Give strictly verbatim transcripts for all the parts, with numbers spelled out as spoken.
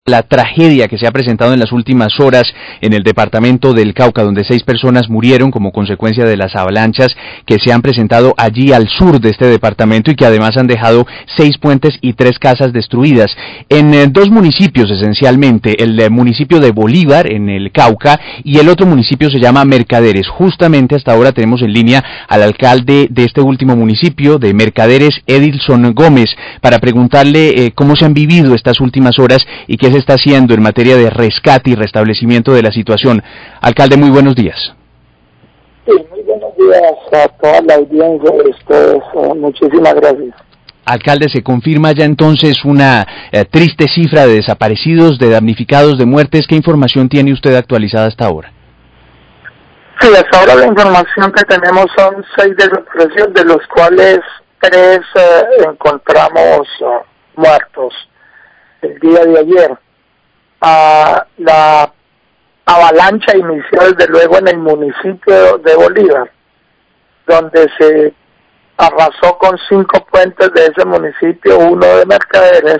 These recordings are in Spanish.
La tragedia que se ha presentado en las últimas horas en el departamento del Cauca, donde seis personas murieron como consecuencia de las avalanchas que se han presentado allí al sur de este departamento y que además han dejado seis puentes y tres casas destruidas en eh, dos municipios esencialmente, el eh, municipio de Bolívar en el Cauca y el otro municipio se llama Mercaderes. Justamente hasta ahora tenemos en línea al alcalde de este último municipio de Mercaderes, Edilson Gómez, para preguntarle eh, cómo se han vivido estas últimas horas y qué se está haciendo en materia de rescate y restablecimiento de la situación. Alcalde, muy buenos días. Sí, muy buenos días a toda la audiencia de ustedes. Uh, muchísimas gracias. Alcalde, ¿se confirma ya entonces una eh, triste cifra de desaparecidos, de damnificados, de muertes? ¿Qué información tiene usted actualizada hasta ahora? Sí, hasta ahora la información que tenemos son seis desaparecidos, de los cuales tres uh, encontramos uh, muertos el día de ayer. Uh, la avalancha inició desde luego en el municipio de Bolívar, donde se arrasó con cinco puentes de ese municipio, uno de Mercaderes,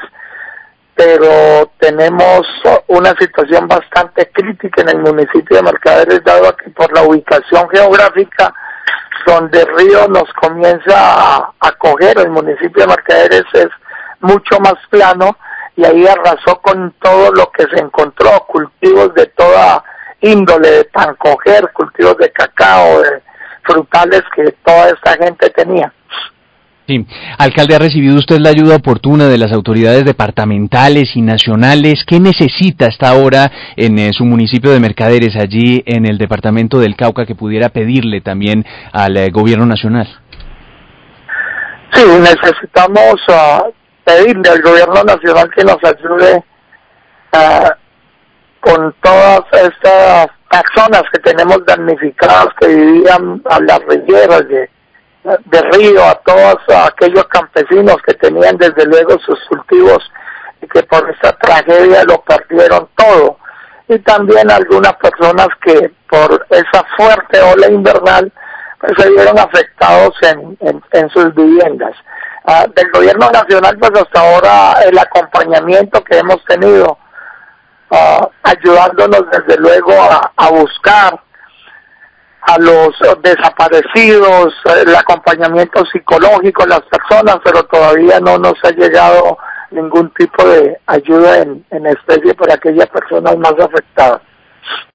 pero tenemos una situación bastante crítica en el municipio de Mercaderes, dado que por la ubicación geográfica donde el río nos comienza a acoger, el municipio de Mercaderes es mucho más plano, y ahí arrasó con todo lo que se encontró, cultivos de toda índole, de pan coger, cultivos de cacao, de frutales que toda esta gente tenía. Sí. Alcalde, ¿ha recibido usted la ayuda oportuna de las autoridades departamentales y nacionales? ¿Qué necesita hasta ahora en eh, su municipio de Mercaderes, allí en el departamento del Cauca, que pudiera pedirle también al eh, gobierno nacional? Sí, necesitamos uh, pedirle al gobierno nacional que nos ayude uh, con todas estas personas que tenemos damnificadas, que vivían a las rilleras de, de río, a todos aquellos campesinos que tenían desde luego sus cultivos y que por esta tragedia lo perdieron todo, y también algunas personas que por esa fuerte ola invernal pues se vieron afectados en, en, en sus viviendas. Uh, del gobierno nacional, pues hasta ahora el acompañamiento que hemos tenido, uh, ayudándonos desde luego a, a buscar a los desaparecidos, el acompañamiento psicológico a las personas, pero todavía no nos ha llegado ningún tipo de ayuda en, en especie para aquellas personas más afectadas.